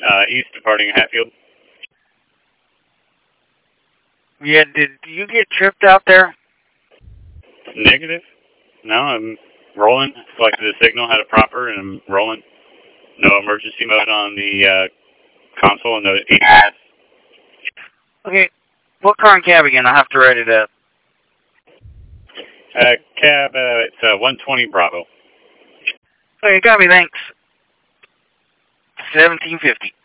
east departing Hatfield. Yeah, did you get tripped out there? Negative. No, I'm rolling. Selected the signal, had it proper, and I'm rolling. No emergency mode on the console, no ADS. Okay, what car and cab again? I'll have to write it up. Cab, it's 120 Bravo. Okay, got me, thanks. 1750.